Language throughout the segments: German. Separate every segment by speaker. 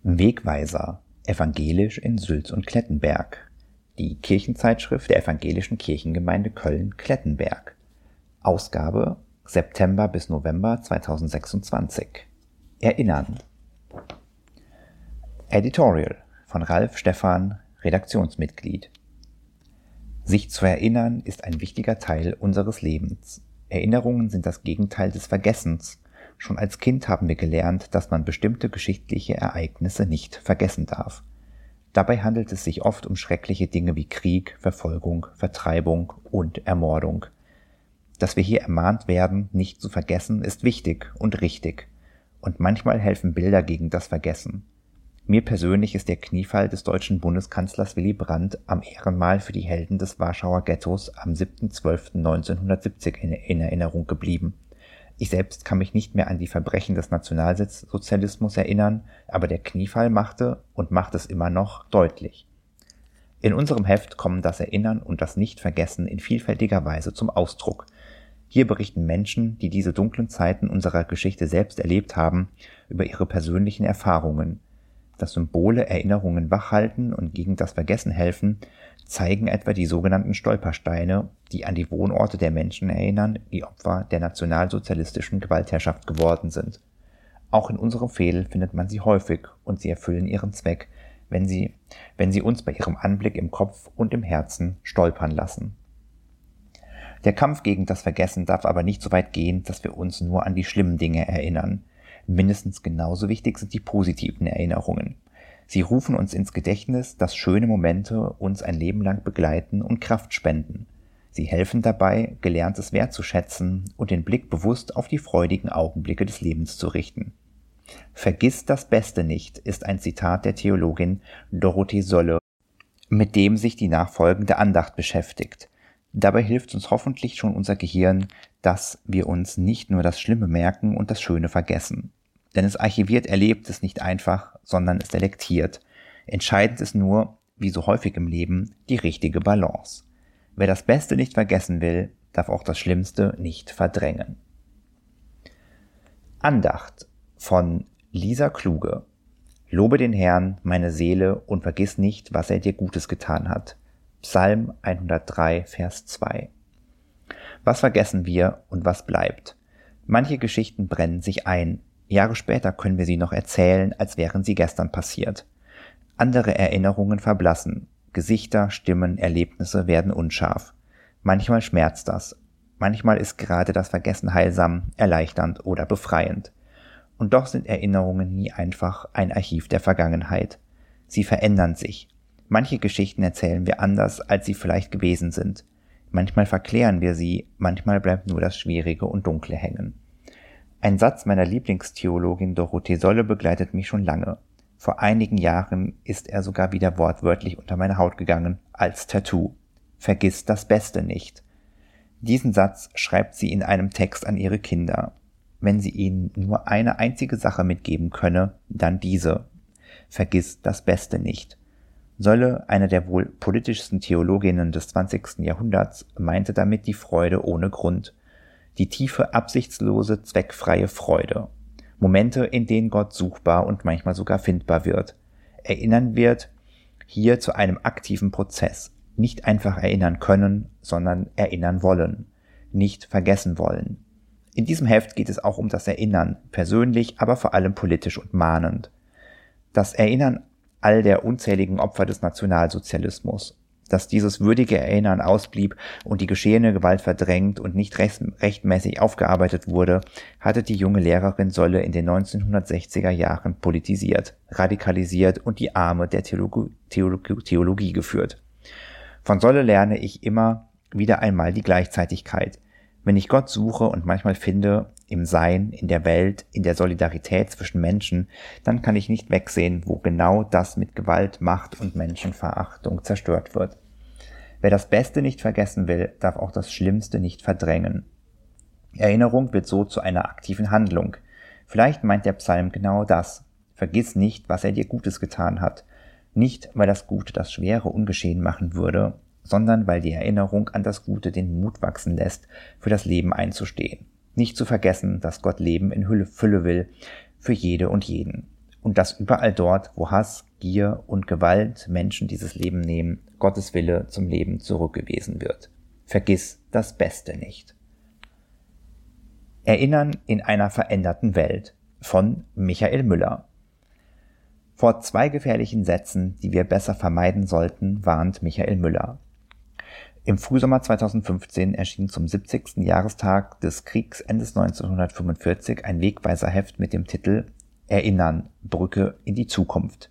Speaker 1: Wegweiser, evangelisch in Sülz und Klettenberg. Die Kirchenzeitschrift der Evangelischen Kirchengemeinde Köln-Klettenberg. Ausgabe September bis November 2026. Erinnern. Editorial von Ralf Stephan, Redaktionsmitglied. Sich zu erinnern ist ein wichtiger Teil unseres Lebens. Erinnerungen sind das Gegenteil des Vergessens. Schon als Kind haben wir gelernt, dass man bestimmte geschichtliche Ereignisse nicht vergessen darf. Dabei handelt es sich oft um schreckliche Dinge wie Krieg, Verfolgung, Vertreibung und Ermordung. Dass wir hier ermahnt werden, nicht zu vergessen, ist wichtig und richtig. Und manchmal helfen Bilder gegen das Vergessen. Mir persönlich ist der Kniefall des deutschen Bundeskanzlers Willy Brandt am Ehrenmal für die Helden des Warschauer Ghettos am 7.12.1970 in Erinnerung geblieben. Ich selbst kann mich nicht mehr an die Verbrechen des Nationalsozialismus erinnern, aber der Kniefall machte und macht es immer noch deutlich. In unserem Heft kommen das Erinnern und das Nicht-Vergessen in vielfältiger Weise zum Ausdruck. Hier berichten Menschen, die diese dunklen Zeiten unserer Geschichte selbst erlebt haben, über ihre persönlichen Erfahrungen. Dass Symbole Erinnerungen wachhalten und gegen das Vergessen helfen, zeigen etwa die sogenannten Stolpersteine, die an die Wohnorte der Menschen erinnern, die Opfer der nationalsozialistischen Gewaltherrschaft geworden sind. Auch in unserem Veedel findet man sie häufig und sie erfüllen ihren Zweck, wenn sie uns bei ihrem Anblick im Kopf und im Herzen stolpern lassen. Der Kampf gegen das Vergessen darf aber nicht so weit gehen, dass wir uns nur an die schlimmen Dinge erinnern. Mindestens genauso wichtig sind die positiven Erinnerungen. Sie rufen uns ins Gedächtnis, dass schöne Momente uns ein Leben lang begleiten und Kraft spenden. Sie helfen dabei, Gelerntes wertzuschätzen und den Blick bewusst auf die freudigen Augenblicke des Lebens zu richten. Vergiss das Beste nicht, ist ein Zitat der Theologin Dorothee Solle, mit dem sich die nachfolgende Andacht beschäftigt. Dabei hilft uns hoffentlich schon unser Gehirn, dass wir uns nicht nur das Schlimme merken und das Schöne vergessen. Denn es archiviert Erlebtes nicht einfach, sondern es selektiert. Entscheidend ist nur, wie so häufig im Leben, die richtige Balance. Wer das Beste nicht vergessen will, darf auch das Schlimmste nicht verdrängen. Andacht von Lisa Kluge. Lobe den Herrn, meine Seele, und vergiss nicht, was er dir Gutes getan hat. Psalm 103, Vers 2. Was vergessen wir und was bleibt? Manche Geschichten brennen sich ein. Jahre später können wir sie noch erzählen, als wären sie gestern passiert. Andere Erinnerungen verblassen. Gesichter, Stimmen, Erlebnisse werden unscharf. Manchmal schmerzt das. Manchmal ist gerade das Vergessen heilsam, erleichternd oder befreiend. Und doch sind Erinnerungen nie einfach ein Archiv der Vergangenheit. Sie verändern sich. Manche Geschichten erzählen wir anders, als sie vielleicht gewesen sind. Manchmal verklären wir sie, manchmal bleibt nur das Schwierige und Dunkle hängen. Ein Satz meiner Lieblingstheologin Dorothee Solle begleitet mich schon lange. Vor einigen Jahren ist er sogar wieder wortwörtlich unter meine Haut gegangen, als Tattoo. Vergiss das Beste nicht. Diesen Satz schreibt sie in einem Text an ihre Kinder. Wenn sie ihnen nur eine einzige Sache mitgeben könne, dann diese. Vergiss das Beste nicht. Solle, eine der wohl politischsten Theologinnen des 20. Jahrhunderts, meinte damit die Freude ohne Grund. Die tiefe, absichtslose, zweckfreie Freude. Momente, in denen Gott suchbar und manchmal sogar findbar wird. Erinnern wird hier zu einem aktiven Prozess. Nicht einfach erinnern können, sondern erinnern wollen. Nicht vergessen wollen. In diesem Heft geht es auch um das Erinnern, persönlich, aber vor allem politisch und mahnend. Das Erinnern all der unzähligen Opfer des Nationalsozialismus. Dass dieses würdige Erinnern ausblieb und die geschehene Gewalt verdrängt und nicht rechtmäßig aufgearbeitet wurde, hatte die junge Lehrerin Solle in den 1960er Jahren politisiert, radikalisiert und die Arme der Theologie geführt. Von Solle lerne ich immer wieder einmal die Gleichzeitigkeit. Wenn ich Gott suche und manchmal finde, im Sein, in der Welt, in der Solidarität zwischen Menschen, dann kann ich nicht wegsehen, wo genau das mit Gewalt, Macht und Menschenverachtung zerstört wird. Wer das Beste nicht vergessen will, darf auch das Schlimmste nicht verdrängen. Erinnerung wird so zu einer aktiven Handlung. Vielleicht meint der Psalm genau das. Vergiss nicht, was er dir Gutes getan hat. Nicht, weil das Gute das Schwere ungeschehen machen würde, sondern weil die Erinnerung an das Gute den Mut wachsen lässt, für das Leben einzustehen. Nicht zu vergessen, dass Gott Leben in Fülle will, für jede und jeden. und dass überall dort, wo Hass, Gier und Gewalt Menschen dieses Leben nehmen, Gottes Wille zum Leben zurückgewiesen wird. Vergiss das Beste nicht. Erinnern in einer veränderten Welt von Michael Müller. Vor 2 gefährlichen Sätzen, die wir besser vermeiden sollten, warnt Michael Müller. Im Frühsommer 2015 erschien zum 70. Jahrestag des Kriegsendes 1945 ein Wegweiserheft mit dem Titel Erinnern, Brücke in die Zukunft.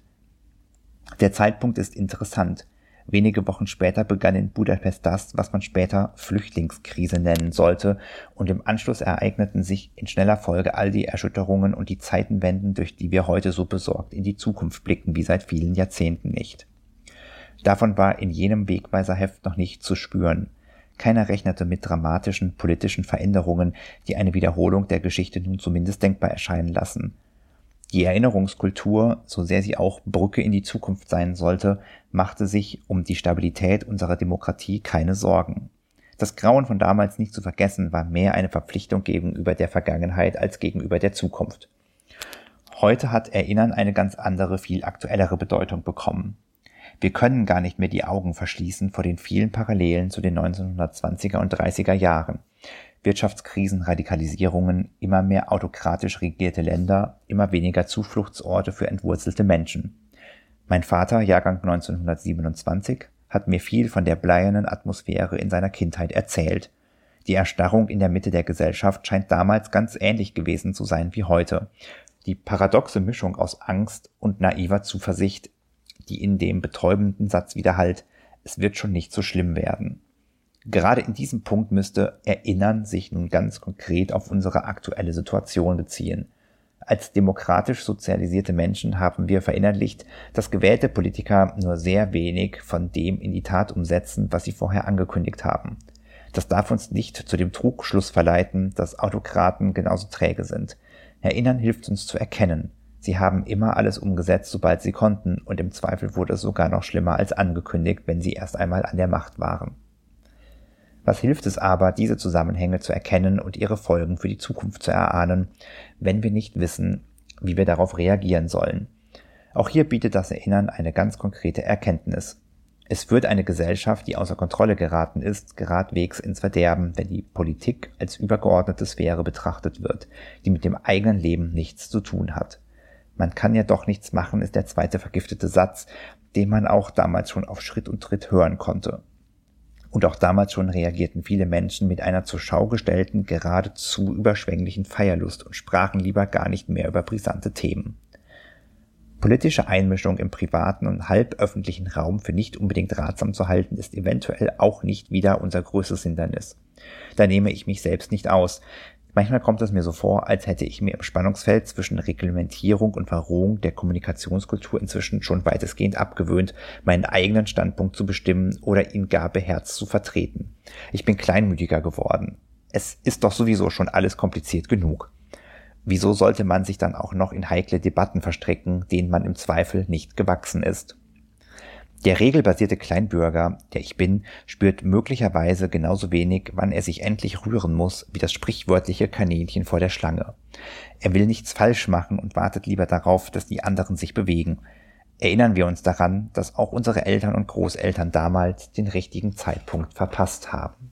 Speaker 1: Der Zeitpunkt ist interessant. Wenige Wochen später begann in Budapest das, was man später Flüchtlingskrise nennen sollte, und im Anschluss ereigneten sich in schneller Folge all die Erschütterungen und die Zeitenwenden, durch die wir heute so besorgt in die Zukunft blicken wie seit vielen Jahrzehnten nicht. Davon war in jenem Wegweiserheft noch nichts zu spüren. Keiner rechnete mit dramatischen politischen Veränderungen, die eine Wiederholung der Geschichte nun zumindest denkbar erscheinen lassen. Die Erinnerungskultur, so sehr sie auch Brücke in die Zukunft sein sollte, machte sich um die Stabilität unserer Demokratie keine Sorgen. Das Grauen von damals nicht zu vergessen, war mehr eine Verpflichtung gegenüber der Vergangenheit als gegenüber der Zukunft. Heute hat Erinnern eine ganz andere, viel aktuellere Bedeutung bekommen. Wir können gar nicht mehr die Augen verschließen vor den vielen Parallelen zu den 1920er und 30er Jahren. Wirtschaftskrisen, Radikalisierungen, immer mehr autokratisch regierte Länder, immer weniger Zufluchtsorte für entwurzelte Menschen. Mein Vater, Jahrgang 1927, hat mir viel von der bleiernen Atmosphäre in seiner Kindheit erzählt. Die Erstarrung in der Mitte der Gesellschaft scheint damals ganz ähnlich gewesen zu sein wie heute. Die paradoxe Mischung aus Angst und naiver Zuversicht, die in dem betäubenden Satz widerhallt, es wird schon nicht so schlimm werden. Gerade in diesem Punkt müsste Erinnern sich nun ganz konkret auf unsere aktuelle Situation beziehen. Als demokratisch sozialisierte Menschen haben wir verinnerlicht, dass gewählte Politiker nur sehr wenig von dem in die Tat umsetzen, was sie vorher angekündigt haben. Das darf uns nicht zu dem Trugschluss verleiten, dass Autokraten genauso träge sind. Erinnern hilft uns zu erkennen. Sie haben immer alles umgesetzt, sobald sie konnten, und im Zweifel wurde es sogar noch schlimmer als angekündigt, wenn sie erst einmal an der Macht waren. Was hilft es aber, diese Zusammenhänge zu erkennen und ihre Folgen für die Zukunft zu erahnen, wenn wir nicht wissen, wie wir darauf reagieren sollen? Auch hier bietet das Erinnern eine ganz konkrete Erkenntnis. Es führt eine Gesellschaft, die außer Kontrolle geraten ist, geradwegs ins Verderben, wenn die Politik als übergeordnete Sphäre betrachtet wird, die mit dem eigenen Leben nichts zu tun hat. Man kann ja doch nichts machen, ist der zweite vergiftete Satz, den man auch damals schon auf Schritt und Tritt hören konnte. Und auch damals schon reagierten viele Menschen mit einer zur Schau gestellten, geradezu überschwänglichen Feierlust und sprachen lieber gar nicht mehr über brisante Themen. Politische Einmischung im privaten und halböffentlichen Raum für nicht unbedingt ratsam zu halten, ist eventuell auch nicht wieder unser größtes Hindernis. Da nehme ich mich selbst nicht aus. Manchmal kommt es mir so vor, als hätte ich mir im Spannungsfeld zwischen Reglementierung und Verrohung der Kommunikationskultur inzwischen schon weitestgehend abgewöhnt, meinen eigenen Standpunkt zu bestimmen oder ihn gar beherzt zu vertreten. Ich bin kleinmütiger geworden. Es ist doch sowieso schon alles kompliziert genug. Wieso sollte man sich dann auch noch in heikle Debatten verstricken, denen man im Zweifel nicht gewachsen ist? Der regelbasierte Kleinbürger, der ich bin, spürt möglicherweise genauso wenig, wann er sich endlich rühren muss, wie das sprichwörtliche Kaninchen vor der Schlange. Er will nichts falsch machen und wartet lieber darauf, dass die anderen sich bewegen. Erinnern wir uns daran, dass auch unsere Eltern und Großeltern damals den richtigen Zeitpunkt verpasst haben.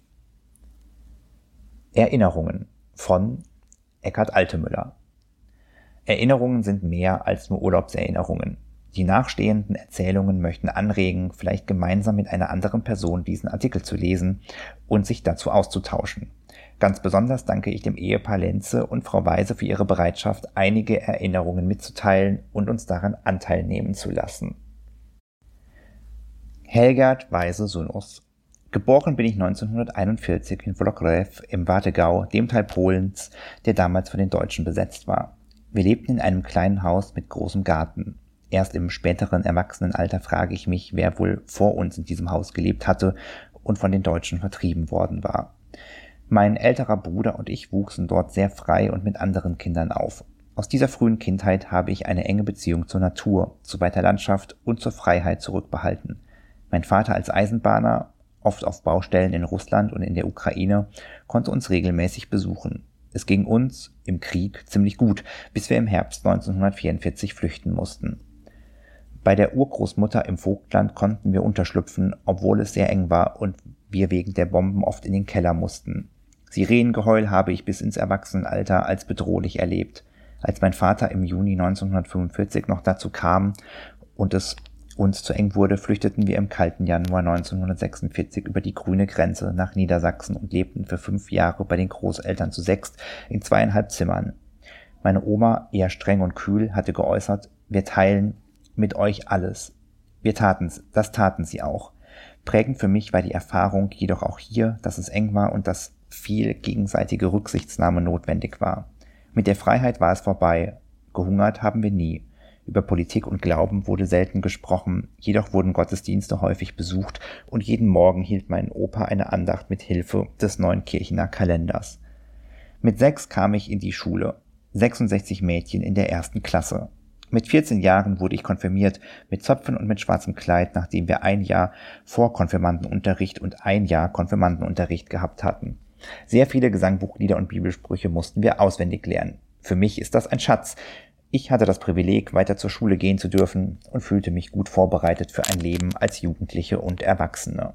Speaker 1: Erinnerungen von Eckhard Altemüller. Erinnerungen sind mehr als nur Urlaubserinnerungen. Die nachstehenden Erzählungen möchten anregen, vielleicht gemeinsam mit einer anderen Person diesen Artikel zu lesen und sich dazu auszutauschen. Ganz besonders danke ich dem Ehepaar Lenze und Frau Weise für ihre Bereitschaft, einige Erinnerungen mitzuteilen und uns daran Anteil nehmen zu lassen. Helgard Weise-Sunus. Geboren bin ich 1941 in Włocławek im Warthegau, dem Teil Polens, der damals von den Deutschen besetzt war. Wir lebten in einem kleinen Haus mit großem Garten. Erst im späteren Erwachsenenalter frage ich mich, wer wohl vor uns in diesem Haus gelebt hatte und von den Deutschen vertrieben worden war. Mein älterer Bruder und ich wuchsen dort sehr frei und mit anderen Kindern auf. Aus dieser frühen Kindheit habe ich eine enge Beziehung zur Natur, zu weiter Landschaft und zur Freiheit zurückbehalten. Mein Vater als Eisenbahner, oft auf Baustellen in Russland und in der Ukraine, konnte uns regelmäßig besuchen. Es ging uns im Krieg ziemlich gut, bis wir im Herbst 1944 flüchten mussten. Bei der Urgroßmutter im Vogtland konnten wir unterschlüpfen, obwohl es sehr eng war und wir wegen der Bomben oft in den Keller mussten. Sirenengeheul habe ich bis ins Erwachsenenalter als bedrohlich erlebt. Als mein Vater im Juni 1945 noch dazu kam und es uns zu eng wurde, flüchteten wir im kalten Januar 1946 über die grüne Grenze nach Niedersachsen und lebten für 5 Jahre bei den Großeltern zu 6 in 2,5 Zimmern. Meine Oma, eher streng und kühl, hatte geäußert, wir teilen mit euch alles. Das taten sie auch. Prägend für mich war die Erfahrung jedoch auch hier, dass es eng war und dass viel gegenseitige Rücksichtnahme notwendig war. Mit der Freiheit war es vorbei. Gehungert haben wir nie. Über Politik und Glauben wurde selten gesprochen, jedoch wurden Gottesdienste häufig besucht und jeden Morgen hielt mein Opa eine Andacht mit Hilfe des Neunkirchener Kalenders. Mit 6 kam ich in die Schule. 66 Mädchen in der 1. Klasse. Mit 14 Jahren wurde ich konfirmiert, mit Zöpfen und mit schwarzem Kleid, nachdem wir 1 Jahr Vorkonfirmandenunterricht und 1 Jahr Konfirmandenunterricht gehabt hatten. Sehr viele Gesangbuchlieder und Bibelsprüche mussten wir auswendig lernen. Für mich ist das ein Schatz. Ich hatte das Privileg, weiter zur Schule gehen zu dürfen und fühlte mich gut vorbereitet für ein Leben als Jugendliche und Erwachsene.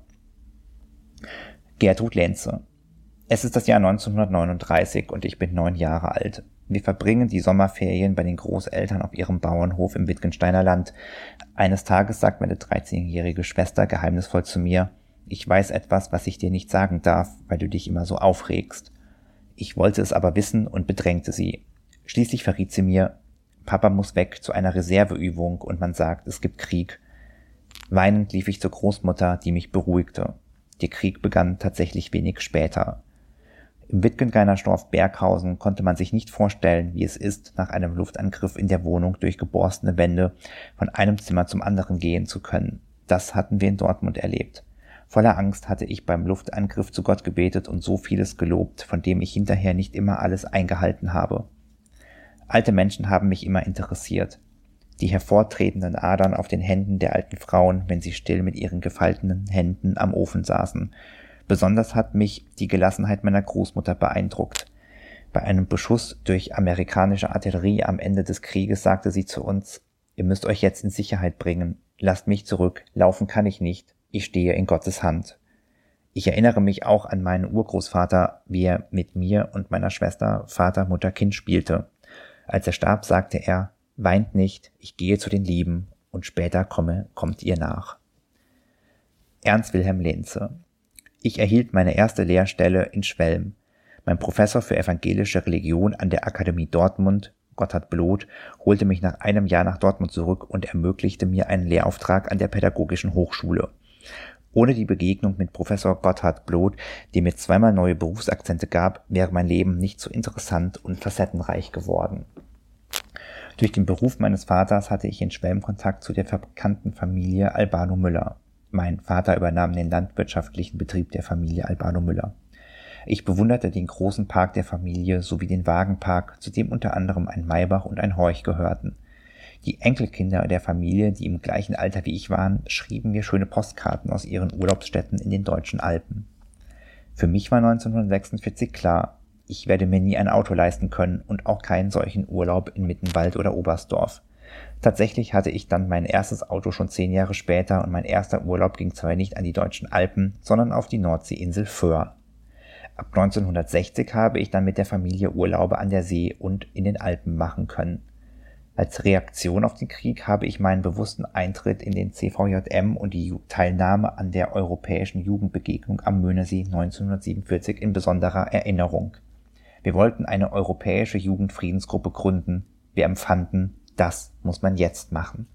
Speaker 1: Gertrud Lenze. Es ist das Jahr 1939 und ich bin 9 Jahre alt. Wir verbringen die Sommerferien bei den Großeltern auf ihrem Bauernhof im Wittgensteiner Land. Eines Tages sagt meine 13-jährige Schwester geheimnisvoll zu mir, ich weiß etwas, was ich dir nicht sagen darf, weil du dich immer so aufregst. Ich wollte es aber wissen und bedrängte sie. Schließlich verriet sie mir, Papa muss weg zu einer Reserveübung und man sagt, es gibt Krieg. Weinend lief ich zur Großmutter, die mich beruhigte. Der Krieg begann tatsächlich wenig später. Im Wittgensteiner Dorf Berghausen konnte man sich nicht vorstellen, wie es ist, nach einem Luftangriff in der Wohnung durch geborstene Wände von einem Zimmer zum anderen gehen zu können. Das hatten wir in Dortmund erlebt. Voller Angst hatte ich beim Luftangriff zu Gott gebetet und so vieles gelobt, von dem ich hinterher nicht immer alles eingehalten habe. Alte Menschen haben mich immer interessiert. Die hervortretenden Adern auf den Händen der alten Frauen, wenn sie still mit ihren gefalteten Händen am Ofen saßen. Besonders hat mich die Gelassenheit meiner Großmutter beeindruckt. Bei einem Beschuss durch amerikanische Artillerie am Ende des Krieges sagte sie zu uns, ihr müsst euch jetzt in Sicherheit bringen, lasst mich zurück, laufen kann ich nicht, ich stehe in Gottes Hand. Ich erinnere mich auch an meinen Urgroßvater, wie er mit mir und meiner Schwester Vater, Mutter, Kind spielte. Als er starb, sagte er, weint nicht, ich gehe zu den Lieben und später kommt ihr nach. Ernst Wilhelm Lenze. Ich erhielt meine erste Lehrstelle in Schwelm. Mein Professor für evangelische Religion an der Akademie Dortmund, Gotthard Bloth, holte mich nach einem Jahr nach Dortmund zurück und ermöglichte mir einen Lehrauftrag an der Pädagogischen Hochschule. Ohne die Begegnung mit Professor Gotthard Bloth, der mir zweimal neue Berufsakzente gab, wäre mein Leben nicht so interessant und facettenreich geworden. Durch den Beruf meines Vaters hatte ich in Schwelm Kontakt zu der bekannten Familie Albano Müller. Mein Vater übernahm den landwirtschaftlichen Betrieb der Familie Albano Müller. Ich bewunderte den großen Park der Familie sowie den Wagenpark, zu dem unter anderem ein Maybach und ein Horch gehörten. Die Enkelkinder der Familie, die im gleichen Alter wie ich waren, schrieben mir schöne Postkarten aus ihren Urlaubsstätten in den deutschen Alpen. Für mich war 1946 klar, ich werde mir nie ein Auto leisten können und auch keinen solchen Urlaub in Mittenwald oder Oberstdorf. Tatsächlich hatte ich dann mein erstes Auto schon 10 Jahre später und mein erster Urlaub ging zwar nicht an die deutschen Alpen, sondern auf die Nordseeinsel Föhr. Ab 1960 habe ich dann mit der Familie Urlaube an der See und in den Alpen machen können. Als Reaktion auf den Krieg habe ich meinen bewussten Eintritt in den CVJM und die Teilnahme an der Europäischen Jugendbegegnung am Möhnesee 1947 in besonderer Erinnerung. Wir wollten eine europäische Jugendfriedensgruppe gründen. Wir empfanden, das muss man jetzt machen.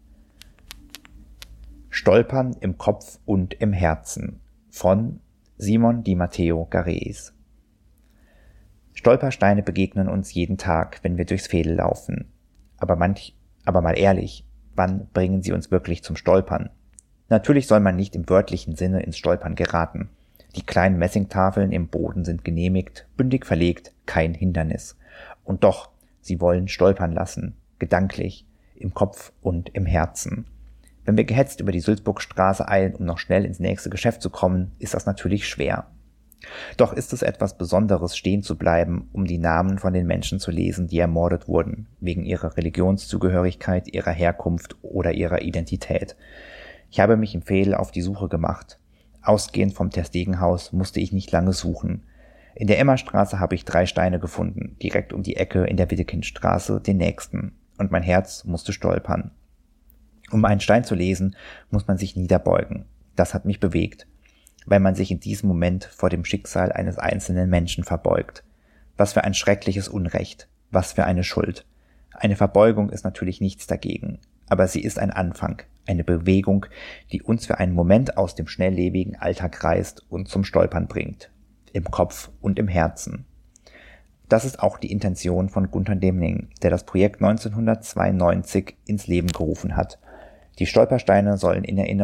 Speaker 1: Stolpern im Kopf und im Herzen von Simon Di Matteo Gareis. Stolpersteine begegnen uns jeden Tag, wenn wir durchs Veedel laufen. Aber mal ehrlich, wann bringen sie uns wirklich zum Stolpern? Natürlich soll man nicht im wörtlichen Sinne ins Stolpern geraten. Die kleinen Messingtafeln im Boden sind genehmigt, bündig verlegt, kein Hindernis. Und doch, sie wollen stolpern lassen, gedanklich, im Kopf und im Herzen. Wenn wir gehetzt über die Sülzburgstraße eilen, um noch schnell ins nächste Geschäft zu kommen, ist das natürlich schwer. Doch ist es etwas Besonderes, stehen zu bleiben, um die Namen von den Menschen zu lesen, die ermordet wurden, wegen ihrer Religionszugehörigkeit, ihrer Herkunft oder ihrer Identität. Ich habe mich im Veedel auf die Suche gemacht. Ausgehend vom Ter-Stegen-Haus musste ich nicht lange suchen. In der Emmerstraße habe ich 3 Steine gefunden, direkt um die Ecke in der Widekindstraße den nächsten, und mein Herz musste stolpern. Um einen Stein zu lesen, muss man sich niederbeugen. Das hat mich bewegt, weil man sich in diesem Moment vor dem Schicksal eines einzelnen Menschen verbeugt. Was für ein schreckliches Unrecht, was für eine Schuld. Eine Verbeugung ist natürlich nichts dagegen, aber sie ist ein Anfang, eine Bewegung, die uns für einen Moment aus dem schnelllebigen Alltag reißt und zum Stolpern bringt, im Kopf und im Herzen. Das ist auch die Intention von Gunter Demning, der das Projekt 1992 ins Leben gerufen hat. Die Stolpersteine sollen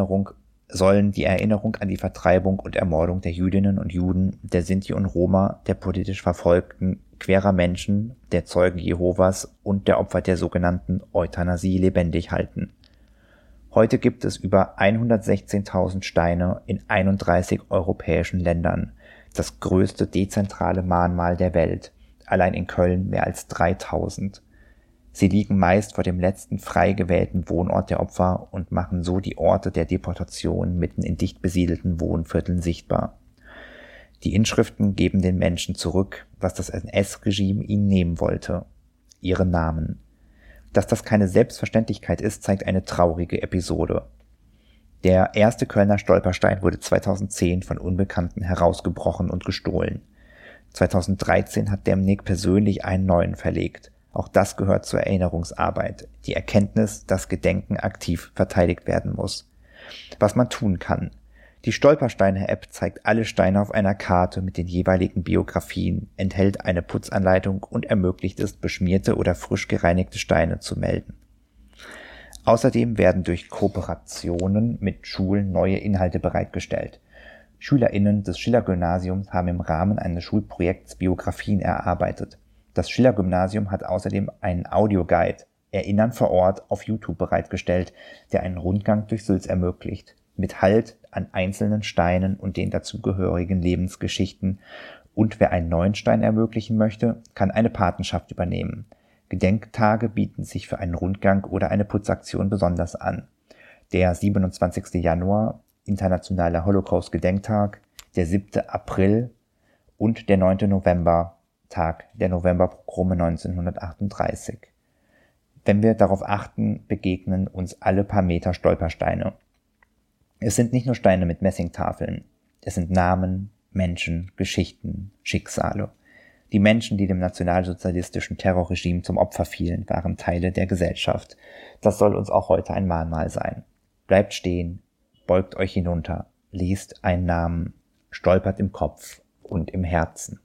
Speaker 1: die Erinnerung an die Vertreibung und Ermordung der Jüdinnen und Juden, der Sinti und Roma, der politisch Verfolgten, querer Menschen, der Zeugen Jehovas und der Opfer der sogenannten Euthanasie lebendig halten. Heute gibt es über 116.000 Steine in 31 europäischen Ländern, das größte dezentrale Mahnmal der Welt, allein in Köln mehr als 3.000. Sie liegen meist vor dem letzten frei gewählten Wohnort der Opfer und machen so die Orte der Deportation mitten in dicht besiedelten Wohnvierteln sichtbar. Die Inschriften geben den Menschen zurück, was das NS-Regime ihnen nehmen wollte: ihren Namen. Dass das keine Selbstverständlichkeit ist, zeigt eine traurige Episode. Der erste Kölner Stolperstein wurde 2010 von Unbekannten herausgebrochen und gestohlen. 2013 hat Demning persönlich einen neuen verlegt. Auch das gehört zur Erinnerungsarbeit, die Erkenntnis, dass Gedenken aktiv verteidigt werden muss. Was man tun kann: Die Stolpersteine-App zeigt alle Steine auf einer Karte mit den jeweiligen Biografien, enthält eine Putzanleitung und ermöglicht es, beschmierte oder frisch gereinigte Steine zu melden. Außerdem werden durch Kooperationen mit Schulen neue Inhalte bereitgestellt. SchülerInnen des Schiller-Gymnasiums haben im Rahmen eines Schulprojekts Biografien erarbeitet. Das Schiller-Gymnasium hat außerdem einen Audioguide, Erinnern vor Ort, auf YouTube bereitgestellt, der einen Rundgang durch Sülz ermöglicht, mit Halt an einzelnen Steinen und den dazugehörigen Lebensgeschichten. Und wer einen neuen Stein ermöglichen möchte, kann eine Patenschaft übernehmen. Gedenktage bieten sich für einen Rundgang oder eine Putzaktion besonders an. Der 27. Januar, Internationaler Holocaust-Gedenktag, der 7. April und der 9. November, Tag der Novemberpogrome 1938. Wenn wir darauf achten, begegnen uns alle paar Meter Stolpersteine. Es sind nicht nur Steine mit Messingtafeln, es sind Namen, Menschen, Geschichten, Schicksale. Die Menschen, die dem nationalsozialistischen Terrorregime zum Opfer fielen, waren Teile der Gesellschaft. Das soll uns auch heute ein Mahnmal sein. Bleibt stehen, beugt euch hinunter, liest einen Namen, stolpert im Kopf und im Herzen.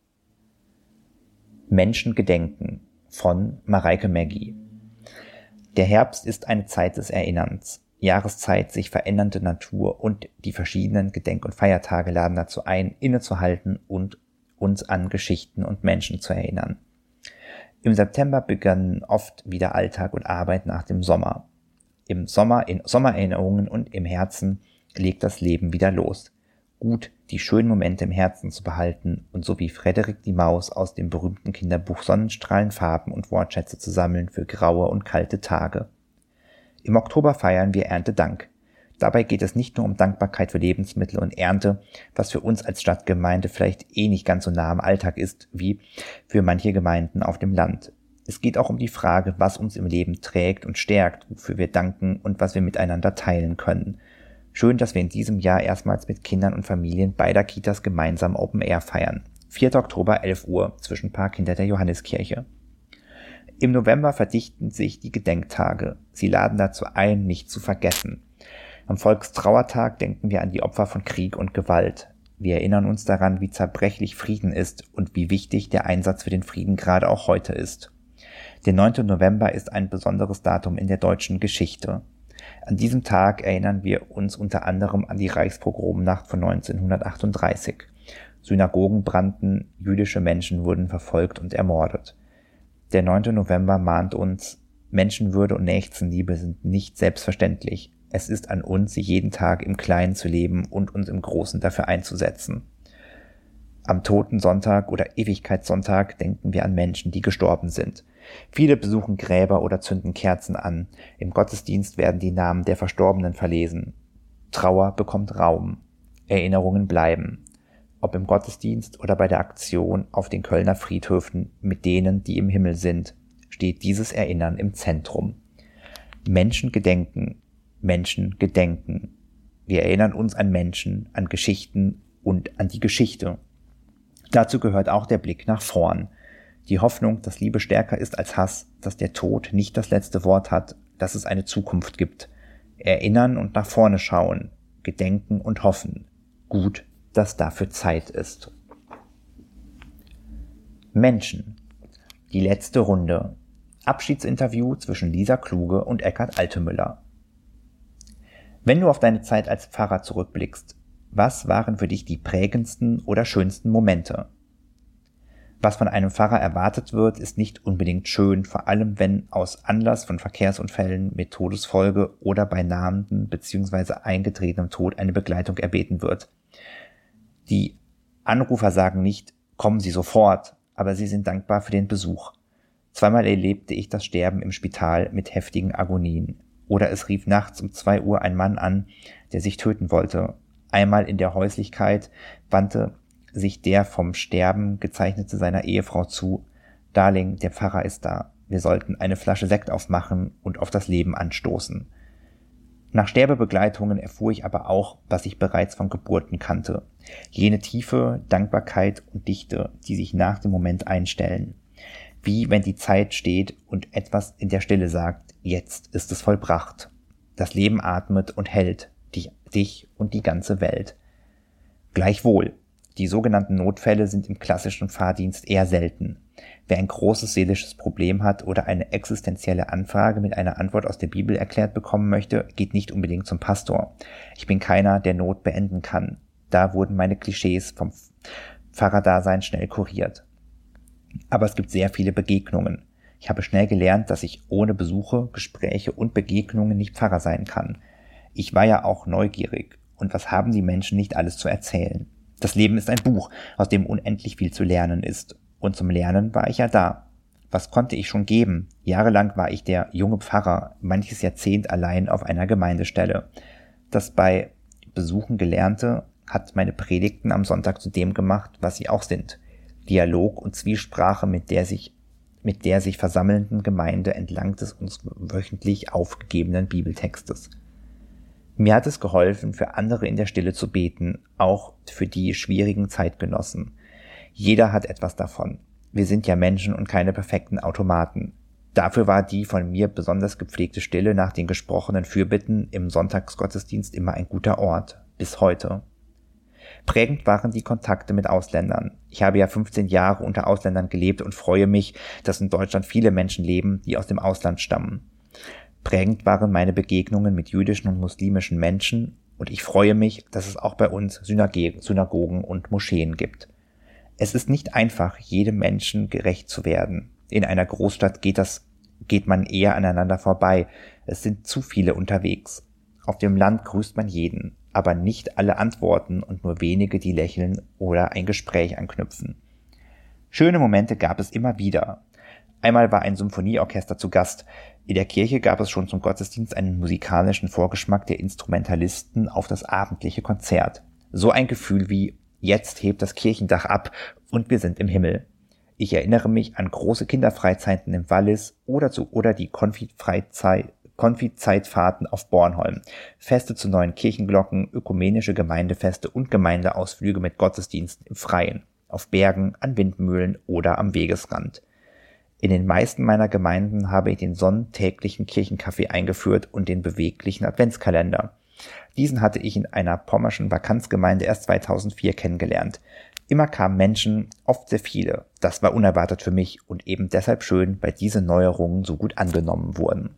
Speaker 1: Menschen gedenken von Mareike Meggi. Der Herbst ist eine Zeit des Erinnerns. Jahreszeit, sich verändernde Natur und die verschiedenen Gedenk- und Feiertage laden dazu ein, innezuhalten und uns an Geschichten und Menschen zu erinnern. Im September begannen oft wieder Alltag und Arbeit nach dem Sommer. Im Sommer, in Sommererinnerungen und im Herzen legt das Leben wieder los. Gut, die schönen Momente im Herzen zu behalten und so wie Frederik die Maus aus dem berühmten Kinderbuch Sonnenstrahlen Farben und Wortschätze zu sammeln für graue und kalte Tage. Im Oktober feiern wir Erntedank. Dabei geht es nicht nur um Dankbarkeit für Lebensmittel und Ernte, was für uns als Stadtgemeinde vielleicht nicht ganz so nah am Alltag ist wie für manche Gemeinden auf dem Land. Es geht auch um die Frage, was uns im Leben trägt und stärkt, wofür wir danken und was wir miteinander teilen können. Schön, dass wir in diesem Jahr erstmals mit Kindern und Familien beider Kitas gemeinsam Open Air feiern. 4. Oktober, 11 Uhr, Zwischenpark hinter der Johanneskirche. Im November verdichten sich die Gedenktage. Sie laden dazu ein, nicht zu vergessen. Am Volkstrauertag denken wir an die Opfer von Krieg und Gewalt. Wir erinnern uns daran, wie zerbrechlich Frieden ist und wie wichtig der Einsatz für den Frieden gerade auch heute ist. Der 9. November ist ein besonderes Datum in der deutschen Geschichte. An diesem Tag erinnern wir uns unter anderem an die Reichspogromnacht von 1938. Synagogen brannten, jüdische Menschen wurden verfolgt und ermordet. Der 9. November mahnt uns: Menschenwürde und Nächstenliebe sind nicht selbstverständlich. Es ist an uns, sie jeden Tag im Kleinen zu leben und uns im Großen dafür einzusetzen. Am Totensonntag oder Ewigkeitssonntag denken wir an Menschen, die gestorben sind. Viele besuchen Gräber oder zünden Kerzen an. Im Gottesdienst werden die Namen der Verstorbenen verlesen. Trauer bekommt Raum. Erinnerungen bleiben. Ob im Gottesdienst oder bei der Aktion auf den Kölner Friedhöfen mit denen, die im Himmel sind, steht dieses Erinnern im Zentrum. Menschen gedenken. Menschen gedenken. Wir erinnern uns an Menschen, an Geschichten und an die Geschichte. Dazu gehört auch der Blick nach vorn. Die Hoffnung, dass Liebe stärker ist als Hass, dass der Tod nicht das letzte Wort hat, dass es eine Zukunft gibt. Erinnern und nach vorne schauen, gedenken und hoffen. Gut, dass dafür Zeit ist. Menschen. Die letzte Runde. Abschiedsinterview zwischen Lisa Kluge und Eckhard Altemüller. Wenn du auf deine Zeit als Pfarrer zurückblickst, was waren für dich die prägendsten oder schönsten Momente? Was von einem Pfarrer erwartet wird, ist nicht unbedingt schön, vor allem wenn aus Anlass von Verkehrsunfällen mit Todesfolge oder bei nahenden bzw. eingetretenem Tod eine Begleitung erbeten wird. Die Anrufer sagen nicht, kommen Sie sofort, aber sie sind dankbar für den Besuch. Zweimal erlebte ich das Sterben im Spital mit heftigen Agonien. Oder es rief nachts um 2 Uhr ein Mann an, der sich töten wollte. Einmal in der Häuslichkeit wandte sich der vom Sterben gezeichnete seiner Ehefrau zu. Darling, der Pfarrer ist da. Wir sollten eine Flasche Sekt aufmachen und auf das Leben anstoßen. Nach Sterbebegleitungen erfuhr ich aber auch, was ich bereits von Geburten kannte. Jene Tiefe, Dankbarkeit und Dichte, die sich nach dem Moment einstellen. Wie wenn die Zeit steht und etwas in der Stille sagt, jetzt ist es vollbracht. Das Leben atmet und hält dich und die ganze Welt. Gleichwohl, die sogenannten Notfälle sind im klassischen Pfarrdienst eher selten. Wer ein großes seelisches Problem hat oder eine existenzielle Anfrage mit einer Antwort aus der Bibel erklärt bekommen möchte, geht nicht unbedingt zum Pastor. Ich bin keiner, der Not beenden kann. Da wurden meine Klischees vom Pfarrerdasein schnell kuriert. Aber es gibt sehr viele Begegnungen. Ich habe schnell gelernt, dass ich ohne Besuche, Gespräche und Begegnungen nicht Pfarrer sein kann. Ich war ja auch neugierig. Und was haben die Menschen nicht alles zu erzählen? Das Leben ist ein Buch, aus dem unendlich viel zu lernen ist. Und zum Lernen war ich ja da. Was konnte ich schon geben? Jahrelang war ich der junge Pfarrer, manches Jahrzehnt allein auf einer Gemeindestelle. Das bei Besuchen Gelernte hat meine Predigten am Sonntag zu dem gemacht, was sie auch sind. Dialog und Zwiesprache mit der sich versammelnden Gemeinde entlang des uns wöchentlich aufgegebenen Bibeltextes. Mir hat es geholfen, für andere in der Stille zu beten, auch für die schwierigen Zeitgenossen. Jeder hat etwas davon. Wir sind ja Menschen und keine perfekten Automaten. Dafür war die von mir besonders gepflegte Stille nach den gesprochenen Fürbitten im Sonntagsgottesdienst immer ein guter Ort, bis heute. Prägend waren die Kontakte mit Ausländern. Ich habe ja 15 Jahre unter Ausländern gelebt und freue mich, dass in Deutschland viele Menschen leben, die aus dem Ausland stammen. Prägend waren meine Begegnungen mit jüdischen und muslimischen Menschen und ich freue mich, dass es auch bei uns Synagogen und Moscheen gibt. Es ist nicht einfach, jedem Menschen gerecht zu werden. In einer Großstadt geht man eher aneinander vorbei. Es sind zu viele unterwegs. Auf dem Land grüßt man jeden, aber nicht alle antworten und nur wenige, die lächeln oder ein Gespräch anknüpfen. Schöne Momente gab es immer wieder. Einmal war ein Symphonieorchester zu Gast. In der Kirche gab es schon zum Gottesdienst einen musikalischen Vorgeschmack der Instrumentalisten auf das abendliche Konzert. So ein Gefühl wie, jetzt hebt das Kirchendach ab und wir sind im Himmel. Ich erinnere mich an große Kinderfreizeiten im Wallis oder die Konfi-Zeitfahrten auf Bornholm, Feste zu neuen Kirchenglocken, ökumenische Gemeindefeste und Gemeindeausflüge mit Gottesdiensten im Freien, auf Bergen, an Windmühlen oder am Wegesrand. In den meisten meiner Gemeinden habe ich den sonntäglichen Kirchenkaffee eingeführt und den beweglichen Adventskalender. Diesen hatte ich in einer pommerschen Vakanzgemeinde erst 2004 kennengelernt. Immer kamen Menschen, oft sehr viele. Das war unerwartet für mich und eben deshalb schön, weil diese Neuerungen so gut angenommen wurden.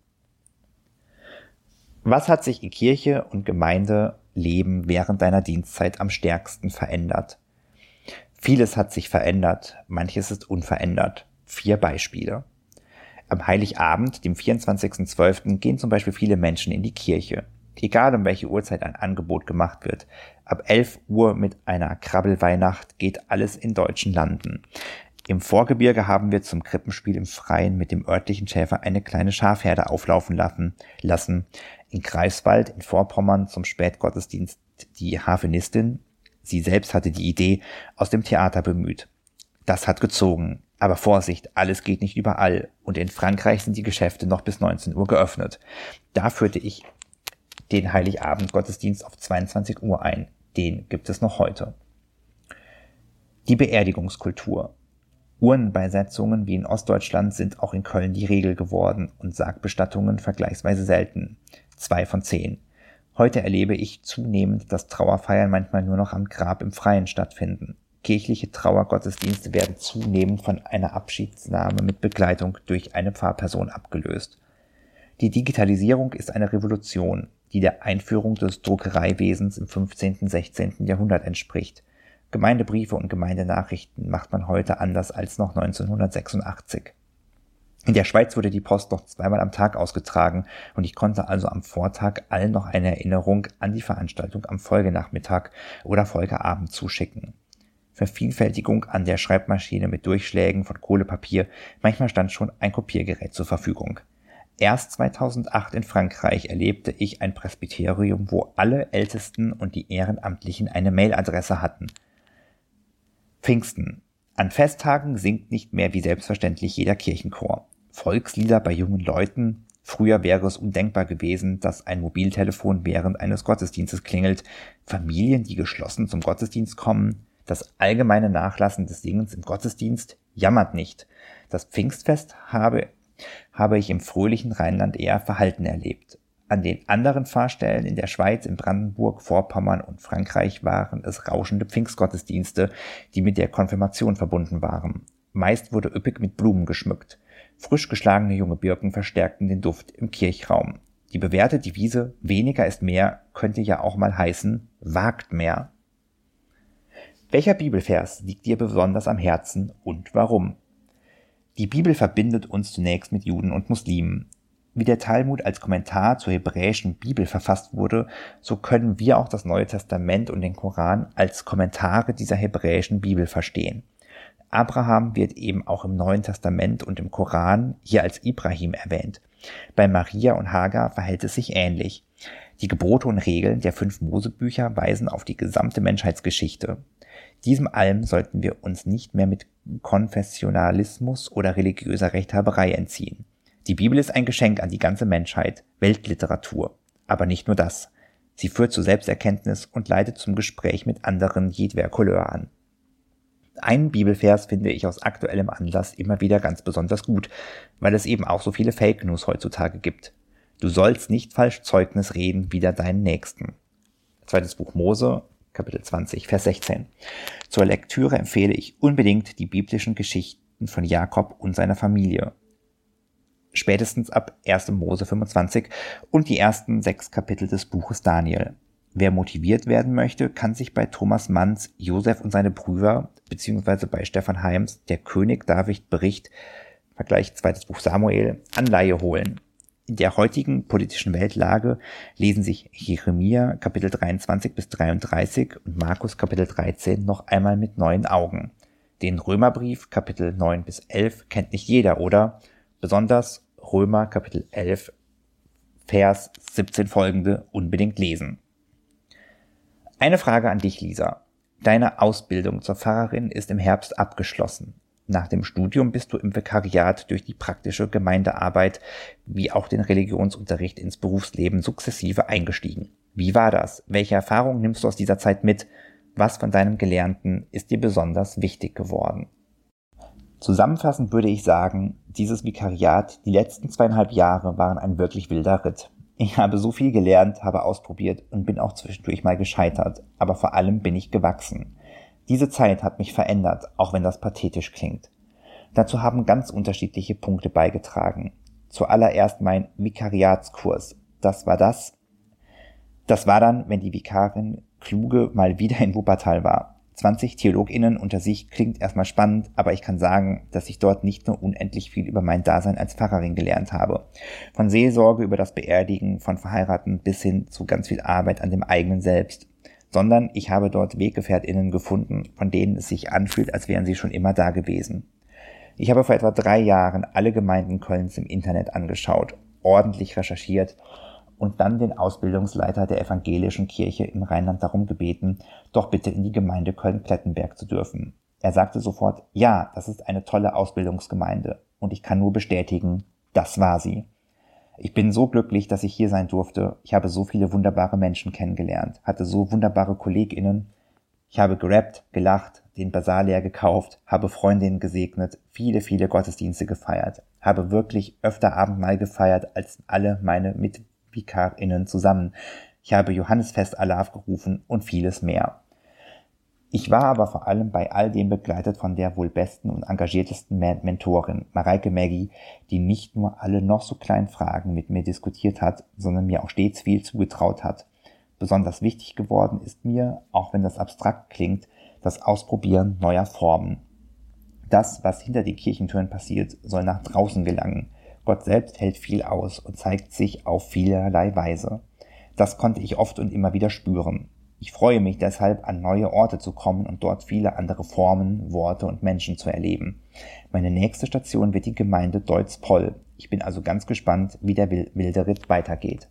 Speaker 1: Was hat sich in Kirche und Gemeindeleben während deiner Dienstzeit am stärksten verändert? Vieles hat sich verändert, manches ist unverändert. 4 Beispiele. Am Heiligabend, dem 24.12., gehen zum Beispiel viele Menschen in die Kirche. Egal um welche Uhrzeit ein Angebot gemacht wird, ab 11 Uhr mit einer Krabbelweihnacht geht alles in deutschen Landen. Im Vorgebirge haben wir zum Krippenspiel im Freien mit dem örtlichen Schäfer eine kleine Schafherde auflaufen lassen. In Greifswald in Vorpommern zum Spätgottesdienst die Harfenistin, sie selbst hatte die Idee, aus dem Theater bemüht. Das hat gezogen. Aber Vorsicht, alles geht nicht überall. Und in Frankreich sind die Geschäfte noch bis 19 Uhr geöffnet. Da führte ich den Heiligabend-Gottesdienst auf 22 Uhr ein. Den gibt es noch heute. Die Beerdigungskultur. Urnenbeisetzungen wie in Ostdeutschland sind auch in Köln die Regel geworden und Sargbestattungen vergleichsweise selten. 2 von 10. Heute erlebe ich zunehmend, dass Trauerfeiern manchmal nur noch am Grab im Freien stattfinden. Kirchliche Trauergottesdienste werden zunehmend von einer Abschiedsnahme mit Begleitung durch eine Pfarrperson abgelöst. Die Digitalisierung ist eine Revolution, die der Einführung des Druckereiwesens im 15. und 16. Jahrhundert entspricht. Gemeindebriefe und Gemeindenachrichten macht man heute anders als noch 1986. In der Schweiz wurde die Post noch 2-mal am Tag ausgetragen und ich konnte also am Vortag allen noch eine Erinnerung an die Veranstaltung am Folgenachmittag oder Folgeabend zuschicken. Vervielfältigung an der Schreibmaschine mit Durchschlägen von Kohlepapier, manchmal stand schon ein Kopiergerät zur Verfügung. Erst 2008 in Frankreich erlebte ich ein Presbyterium, wo alle Ältesten und die Ehrenamtlichen eine Mailadresse hatten. Pfingsten. An Festtagen singt nicht mehr wie selbstverständlich jeder Kirchenchor. Volkslieder bei jungen Leuten. Früher wäre es undenkbar gewesen, dass ein Mobiltelefon während eines Gottesdienstes klingelt. Familien, die geschlossen zum Gottesdienst kommen. Das allgemeine Nachlassen des Singens im Gottesdienst jammert nicht. Das Pfingstfest habe ich im fröhlichen Rheinland eher verhalten erlebt. An den anderen Pfarrstellen in der Schweiz, in Brandenburg, Vorpommern und Frankreich waren es rauschende Pfingstgottesdienste, die mit der Konfirmation verbunden waren. Meist wurde üppig mit Blumen geschmückt. Frisch geschlagene junge Birken verstärkten den Duft im Kirchraum. Die bewährte Devise "Weniger ist mehr" könnte ja auch mal heißen "Wagt mehr". Welcher Bibelvers liegt dir besonders am Herzen und warum? Die Bibel verbindet uns zunächst mit Juden und Muslimen. Wie der Talmud als Kommentar zur hebräischen Bibel verfasst wurde, so können wir auch das Neue Testament und den Koran als Kommentare dieser hebräischen Bibel verstehen. Abraham wird eben auch im Neuen Testament und im Koran hier als Ibrahim erwähnt. Bei Maria und Hagar verhält es sich ähnlich. Die Gebote und Regeln der 5 Mosebücher weisen auf die gesamte Menschheitsgeschichte. Diesem allem sollten wir uns nicht mehr mit Konfessionalismus oder religiöser Rechthaberei entziehen. Die Bibel ist ein Geschenk an die ganze Menschheit, Weltliteratur. Aber nicht nur das. Sie führt zu Selbsterkenntnis und leitet zum Gespräch mit anderen jedweder Couleur an. Einen Bibelvers finde ich aus aktuellem Anlass immer wieder ganz besonders gut, weil es eben auch so viele Fake News heutzutage gibt. Du sollst nicht falsch Zeugnis reden wider deinen Nächsten. 2. Buch Mose, Kapitel 20, Vers 16. Zur Lektüre empfehle ich unbedingt die biblischen Geschichten von Jakob und seiner Familie. Spätestens ab 1. Mose 25 und die ersten 6 Kapitel des Buches Daniel. Wer motiviert werden möchte, kann sich bei Thomas Manns Josef und seine Brüder bzw. bei Stefan Heims Der König David Bericht, Vergleich 2. Buch Samuel, Anleihe holen. In der heutigen politischen Weltlage lesen sich Jeremia Kapitel 23 bis 33 und Markus Kapitel 13 noch einmal mit neuen Augen. Den Römerbrief Kapitel 9 bis 11 kennt nicht jeder, oder? Besonders Römer Kapitel 11 Vers 17 folgende unbedingt lesen. Eine Frage an dich, Lisa. Deine Ausbildung zur Pfarrerin ist im Herbst abgeschlossen. Nach dem Studium bist du im Vikariat durch die praktische Gemeindearbeit wie auch den Religionsunterricht ins Berufsleben sukzessive eingestiegen. Wie war das? Welche Erfahrungen nimmst du aus dieser Zeit mit? Was von deinem Gelernten ist dir besonders wichtig geworden? Zusammenfassend würde ich sagen, dieses Vikariat, die letzten 2,5 Jahre waren ein wirklich wilder Ritt. Ich habe so viel gelernt, habe ausprobiert und bin auch zwischendurch mal gescheitert, aber vor allem bin ich gewachsen. Diese Zeit hat mich verändert, auch wenn das pathetisch klingt. Dazu haben ganz unterschiedliche Punkte beigetragen. Zuallererst mein Vikariatskurs. Das war dann, wenn die Vikarin Kluge mal wieder in Wuppertal war. 20 TheologInnen unter sich klingt erstmal spannend, aber ich kann sagen, dass ich dort nicht nur unendlich viel über mein Dasein als Pfarrerin gelernt habe. Von Seelsorge über das Beerdigen von Verheirateten bis hin zu ganz viel Arbeit an dem eigenen Selbst. Sondern ich habe dort WeggefährtInnen gefunden, von denen es sich anfühlt, als wären sie schon immer da gewesen. Ich habe vor etwa 3 Jahren alle Gemeinden Kölns im Internet angeschaut, ordentlich recherchiert und dann den Ausbildungsleiter der evangelischen Kirche im Rheinland darum gebeten, doch bitte in die Gemeinde Köln-Plettenberg zu dürfen. Er sagte sofort, ja, das ist eine tolle Ausbildungsgemeinde und ich kann nur bestätigen, das war sie. Ich bin so glücklich, dass ich hier sein durfte. Ich habe so viele wunderbare Menschen kennengelernt, hatte so wunderbare KollegInnen. Ich habe gerappt, gelacht, den Basar leer gekauft, habe Freundinnen gesegnet, viele, viele Gottesdienste gefeiert, habe wirklich öfter Abendmahl gefeiert als alle meine MitvikarInnen zusammen. Ich habe Johannesfest Alav gerufen und vieles mehr. Ich war aber vor allem bei all dem begleitet von der wohl besten und engagiertesten Mentorin, Mareike Maggie, die nicht nur alle noch so kleinen Fragen mit mir diskutiert hat, sondern mir auch stets viel zugetraut hat. Besonders wichtig geworden ist mir, auch wenn das abstrakt klingt, das Ausprobieren neuer Formen. Das, was hinter den Kirchentüren passiert, soll nach draußen gelangen. Gott selbst hält viel aus und zeigt sich auf vielerlei Weise. Das konnte ich oft und immer wieder spüren. Ich freue mich deshalb, an neue Orte zu kommen und dort viele andere Formen, Worte und Menschen zu erleben. Meine nächste Station wird die Gemeinde Deutz-Poll. Ich bin also ganz gespannt, wie der wilde Ritt weitergeht.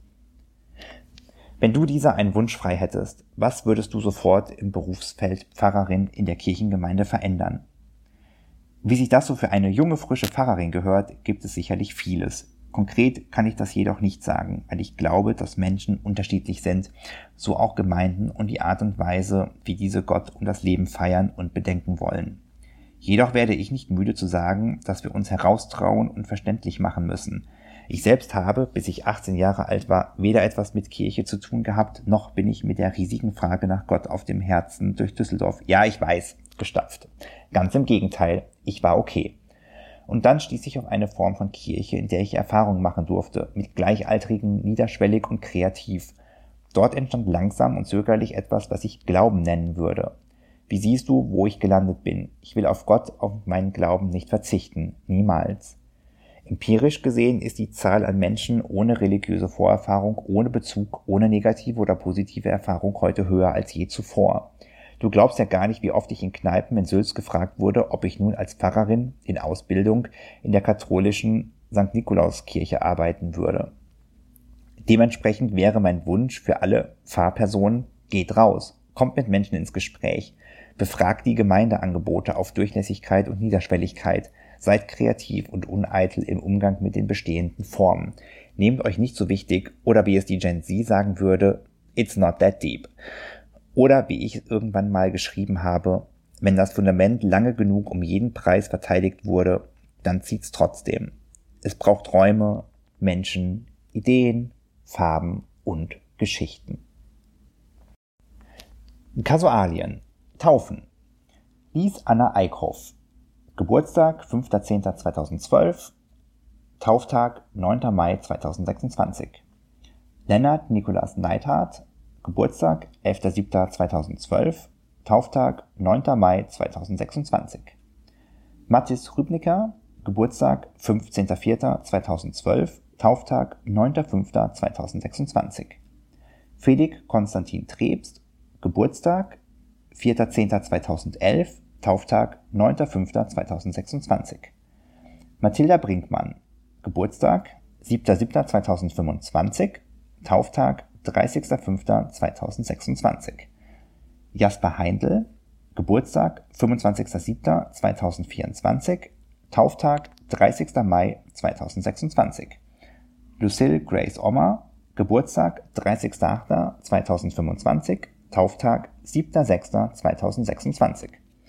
Speaker 1: Wenn du dieser einen Wunsch frei hättest, was würdest du sofort im Berufsfeld Pfarrerin in der Kirchengemeinde verändern? Wie sich das so für eine junge, frische Pfarrerin gehört, gibt es sicherlich vieles. Konkret kann ich das jedoch nicht sagen, weil ich glaube, dass Menschen unterschiedlich sind, so auch Gemeinden und die Art und Weise, wie diese Gott und das Leben feiern und bedenken wollen. Jedoch werde ich nicht müde zu sagen, dass wir uns heraustrauen und verständlich machen müssen. Ich selbst habe, bis ich 18 Jahre alt war, weder etwas mit Kirche zu tun gehabt, noch bin ich mit der riesigen Frage nach Gott auf dem Herzen durch Düsseldorf, ja ich weiß, gestapft. Ganz im Gegenteil, ich war okay. Und dann stieß ich auf eine Form von Kirche, in der ich Erfahrungen machen durfte, mit Gleichaltrigen, niederschwellig und kreativ. Dort entstand langsam und zögerlich etwas, was ich Glauben nennen würde. Wie siehst du, wo ich gelandet bin? Ich will auf Gott, auf meinen Glauben nicht verzichten. Niemals. Empirisch gesehen ist die Zahl an Menschen ohne religiöse Vorerfahrung, ohne Bezug, ohne negative oder positive Erfahrung heute höher als je zuvor. Du glaubst ja gar nicht, wie oft ich in Kneipen in Sülz gefragt wurde, ob ich nun als Pfarrerin in Ausbildung in der katholischen St. Nikolauskirche arbeiten würde. Dementsprechend wäre mein Wunsch für alle Pfarrpersonen, geht raus, kommt mit Menschen ins Gespräch, befragt die Gemeindeangebote auf Durchlässigkeit und Niederschwelligkeit, seid kreativ und uneitel im Umgang mit den bestehenden Formen. Nehmt euch nicht so wichtig oder wie es die Gen Z sagen würde, it's not that deep. Oder wie ich irgendwann mal geschrieben habe, wenn das Fundament lange genug um jeden Preis verteidigt wurde, dann zieht's trotzdem. Es braucht Räume, Menschen, Ideen, Farben und Geschichten. Kasualien. Taufen. Lies Anna Eickhoff. Geburtstag 5.10.2012. Tauftag 9. Mai 2026. Lennart Nikolas Neithardt. Geburtstag 11.07.2012. Tauftag 9. Mai 2026. Mathis Rübnicker. Geburtstag 15.04.2012. Tauftag 9.05.2026. Felix Konstantin Trebst. Geburtstag 4.10.2011. Tauftag 9.05.2026. Mathilda Brinkmann. Geburtstag 7.07.2025. Tauftag 30.05.2026. Jasper Heindl. Geburtstag 25.07.2024. Tauftag 30. Mai 2026. Lucille Grace Ommer. Geburtstag 30.08.2025. Tauftag 7.06.2026.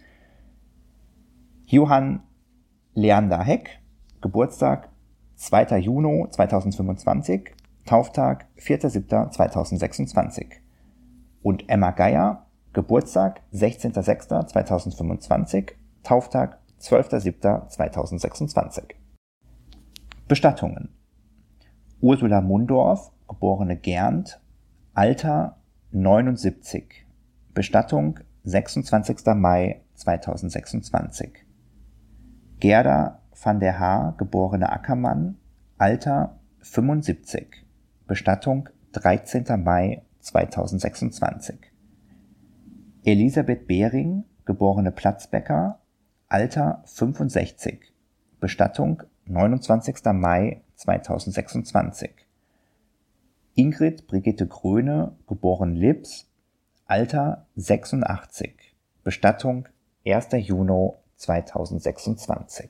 Speaker 1: Johann Leander Heck. Geburtstag 2. Juni 2025. Tauftag 4.07.2026. Und Emma Geier. Geburtstag 16.06.2025. Tauftag 12.07.2026. Bestattungen. Ursula Mundorf, geborene Gernt, Alter 79. Bestattung 26. Mai 2026. Gerda van der Haar, geborene Ackermann, Alter 75, Bestattung 13. Mai 2026. Elisabeth Behring, geborene Platzbecker, Alter 65, Bestattung 29. Mai 2026. Ingrid Brigitte Gröne, geboren Lips, Alter 86, Bestattung 1. Juni 2026.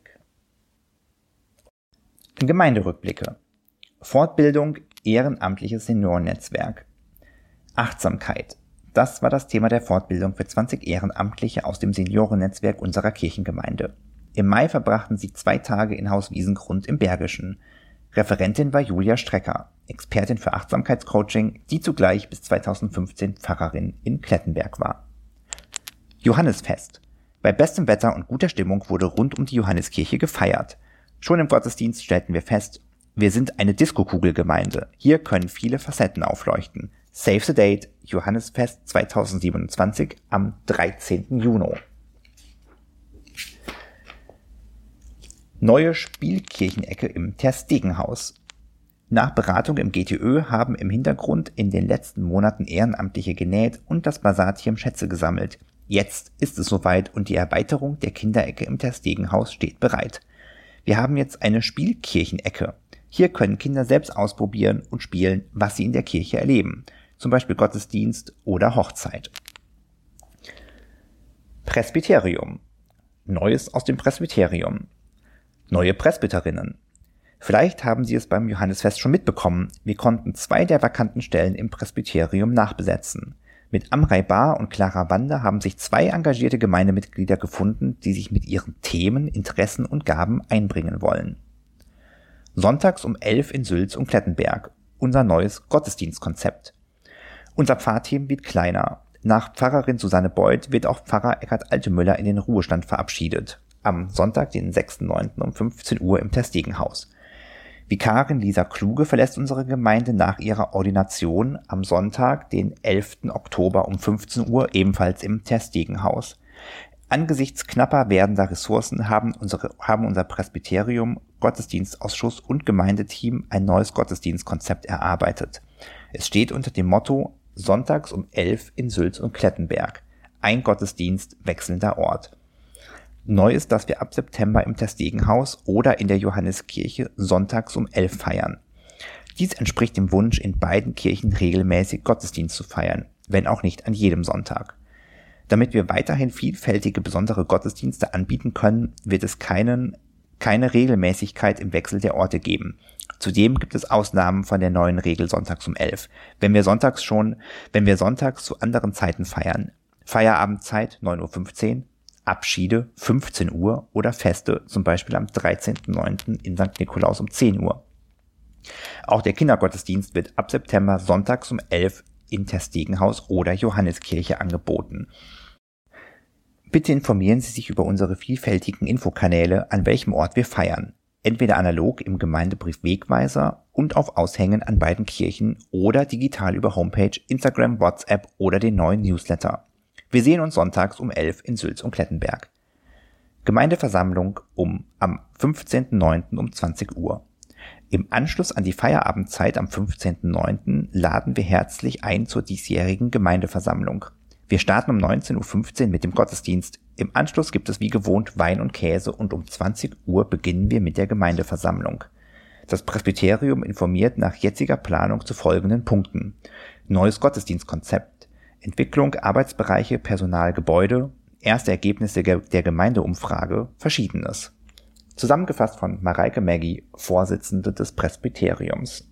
Speaker 1: Gemeinderückblicke. Fortbildung Ehrenamtliches Seniorennetzwerk. Achtsamkeit. Das war das Thema der Fortbildung für 20 Ehrenamtliche aus dem Seniorennetzwerk unserer Kirchengemeinde. Im Mai verbrachten sie 2 Tage in Haus Wiesengrund im Bergischen. Referentin war Julia Strecker, Expertin für Achtsamkeitscoaching, die zugleich bis 2015 Pfarrerin in Klettenberg war. Johannisfest. Bei bestem Wetter und guter Stimmung wurde rund um die Johanneskirche gefeiert. Schon im Gottesdienst stellten wir fest, wir sind eine Diskokugelgemeinde. Hier können viele Facetten aufleuchten. Save the date, Johannisfest 2027 am 13. Juni. Neue Spielkirchenecke im Terstegenhaus. Nach Beratung im GTÖ haben im Hintergrund in den letzten Monaten Ehrenamtliche genäht und das Basarteam Schätze gesammelt. Jetzt ist es soweit und die Erweiterung der Kinderecke im Terstegenhaus steht bereit. Wir haben jetzt eine Spielkirchenecke. Hier können Kinder selbst ausprobieren und spielen, was sie in der Kirche erleben. Zum Beispiel Gottesdienst oder Hochzeit. Presbyterium. Neues aus dem Presbyterium. Neue Presbyterinnen. Vielleicht haben Sie es beim Johannisfest schon mitbekommen. Wir konnten 2 der vakanten Stellen im Presbyterium nachbesetzen. Mit Amrei Bar und Clara Wander haben sich 2 engagierte Gemeindemitglieder gefunden, die sich mit ihren Themen, Interessen und Gaben einbringen wollen. Sonntags um 11 in Sülz und Klettenberg. Unser neues Gottesdienstkonzept. Unser Pfarrteam wird kleiner. Nach Pfarrerin Susanne Beuth wird auch Pfarrer Eckhard Altemüller in den Ruhestand verabschiedet. Am Sonntag, den 6.9. um 15 Uhr im Terstegenhaus. Vikarin Lisa Kluge verlässt unsere Gemeinde nach ihrer Ordination am Sonntag, den 11. Oktober um 15 Uhr, ebenfalls im Terstegenhaus. Angesichts knapper werdender Ressourcen haben unser Presbyterium, Gottesdienstausschuss und Gemeindeteam ein neues Gottesdienstkonzept erarbeitet. Es steht unter dem Motto Sonntags um 11 in Sülz und Klettenberg. Ein Gottesdienst, wechselnder Ort. Neu ist, dass wir ab September im Terstegenhaus oder in der Johanneskirche sonntags um 11 feiern. Dies entspricht dem Wunsch, in beiden Kirchen regelmäßig Gottesdienst zu feiern, wenn auch nicht an jedem Sonntag. Damit wir weiterhin vielfältige besondere Gottesdienste anbieten können, wird es keine Regelmäßigkeit im Wechsel der Orte geben. Zudem gibt es Ausnahmen von der neuen Regel sonntags um 11. Wenn wir sonntags zu anderen Zeiten feiern. Feierabendzeit 9.15 Uhr, Abschiede 15 Uhr oder Feste, zum Beispiel am 13.09. in St. Nikolaus um 10 Uhr. Auch der Kindergottesdienst wird ab September sonntags um 11 in Terstegenhaus oder Johanneskirche angeboten. Bitte informieren Sie sich über unsere vielfältigen Infokanäle, an welchem Ort wir feiern. Entweder analog im Gemeindebrief Wegweiser und auf Aushängen an beiden Kirchen oder digital über Homepage, Instagram, WhatsApp oder den neuen Newsletter. Wir sehen uns sonntags um 11 in Sülz und Klettenberg. Gemeindeversammlung am 15.09. um 20 Uhr. Im Anschluss an die Feierabendzeit am 15.09. laden wir herzlich ein zur diesjährigen Gemeindeversammlung. Wir starten um 19.15 Uhr mit dem Gottesdienst. Im Anschluss gibt es wie gewohnt Wein und Käse und um 20 Uhr beginnen wir mit der Gemeindeversammlung. Das Presbyterium informiert nach jetziger Planung zu folgenden Punkten. Neues Gottesdienstkonzept. Entwicklung, Arbeitsbereiche, Personal, Gebäude, erste Ergebnisse der Gemeindeumfrage, Verschiedenes. Zusammengefasst von Mareike Maggi, Vorsitzende des Presbyteriums.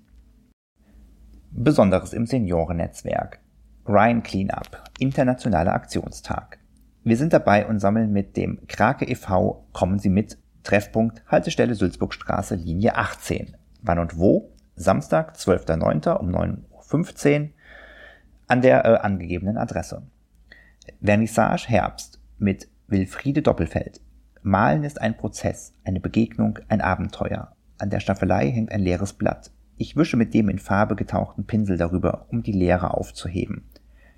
Speaker 1: Besonderes im Seniorennetzwerk. Rhine Cleanup, internationaler Aktionstag. Wir sind dabei und sammeln mit dem Krake e.V. Kommen Sie mit, Treffpunkt, Haltestelle Sulzburgstraße, Linie 18. Wann und wo? Samstag, 12.09. um 9.15 Uhr. An der angegebenen Adresse. Vernissage Herbst mit Wilfriede Doppelfeld. Malen ist ein Prozess, eine Begegnung, ein Abenteuer. An der Staffelei hängt ein leeres Blatt. Ich wische mit dem in Farbe getauchten Pinsel darüber, um die Leere aufzuheben.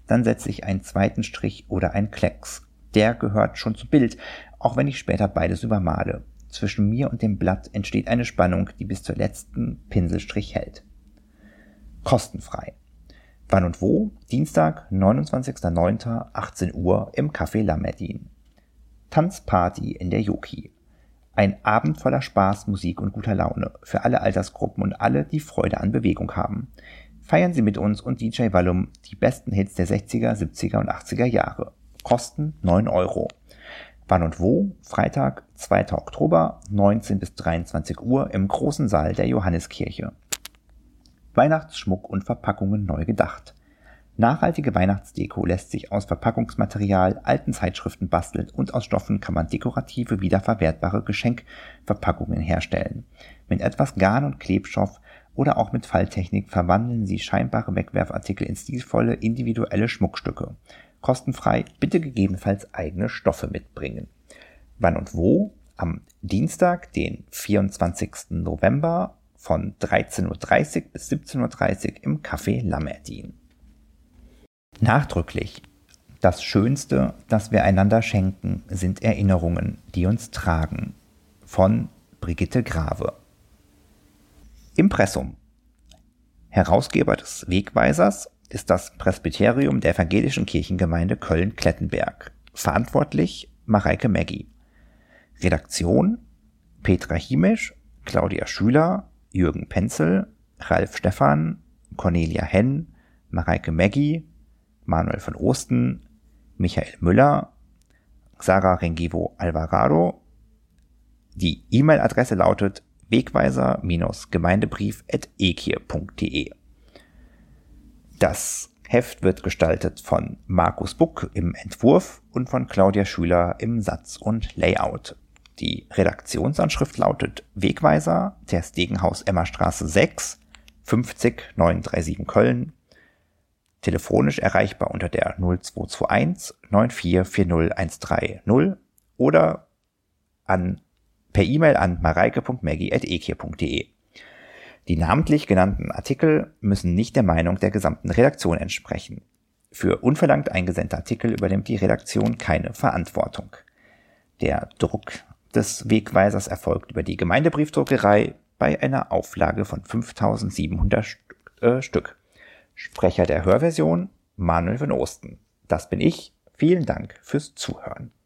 Speaker 1: dann setze ich einen zweiten Strich oder einen Klecks. Der gehört schon zu Bild, auch wenn ich später beides übermale. Zwischen mir und dem Blatt entsteht eine Spannung, die bis zur letzten Pinselstrich hält. Kostenfrei. Wann und wo? Dienstag, 29.09., 18 Uhr im Café Lammerdin. Tanzparty in der Yoki. Ein Abend voller Spaß, Musik und guter Laune. Für alle Altersgruppen und alle, die Freude an Bewegung haben. Feiern Sie mit uns und DJ Vallum die besten Hits der 60er, 70er und 80er Jahre. Kosten 9 Euro. Wann und wo? Freitag, 2. Oktober, 19 bis 23 Uhr im großen Saal der Johanneskirche. Weihnachtsschmuck und Verpackungen neu gedacht. Nachhaltige Weihnachtsdeko lässt sich aus Verpackungsmaterial, alten Zeitschriften basteln und aus Stoffen kann man dekorative, wiederverwertbare Geschenkverpackungen herstellen. Mit etwas Garn und Klebstoff oder auch mit Falttechnik verwandeln Sie scheinbare Wegwerfartikel in stilvolle, individuelle Schmuckstücke. Kostenfrei, bitte gegebenenfalls eigene Stoffe mitbringen. Wann und wo? Am Dienstag, den 24. November von 13.30 Uhr bis 17.30 Uhr im Café Lammerdin. Nachdrücklich. Das Schönste, das wir einander schenken, sind Erinnerungen, die uns tragen. Von Brigitte Grave. Impressum. Herausgeber des Wegweisers ist das Presbyterium der Evangelischen Kirchengemeinde Köln-Klettenberg. Verantwortlich Mareike Meggi. Redaktion Petra Hiemisch, Claudia Schüler, Jürgen Penzel, Ralf Stephan, Cornelia Henn, Mareike Meggi, Manuel von Osten, Michael Müller, Sarah Rengivo Alvarado. Die E-Mail-Adresse lautet wegweiser-gemeindebrief@ekir.de. Das Heft wird gestaltet von Markus Buck im Entwurf und von Claudia Schüler im Satz und Layout. Die Redaktionsanschrift lautet Wegweiser, Terstegenhaus Emmerstraße 6, 50937 Köln. Telefonisch erreichbar unter der 0221 9440130 oder per E-Mail an mareike.meggi@ekir.de. Die namentlich genannten Artikel müssen nicht der Meinung der gesamten Redaktion entsprechen. Für unverlangt eingesendete Artikel übernimmt die Redaktion keine Verantwortung. Der Druck des Wegweisers erfolgt über die Gemeindebriefdruckerei bei einer Auflage von 5700 Stück. Sprecher der Hörversion Manuel von Osten. Das bin ich. Vielen Dank fürs Zuhören.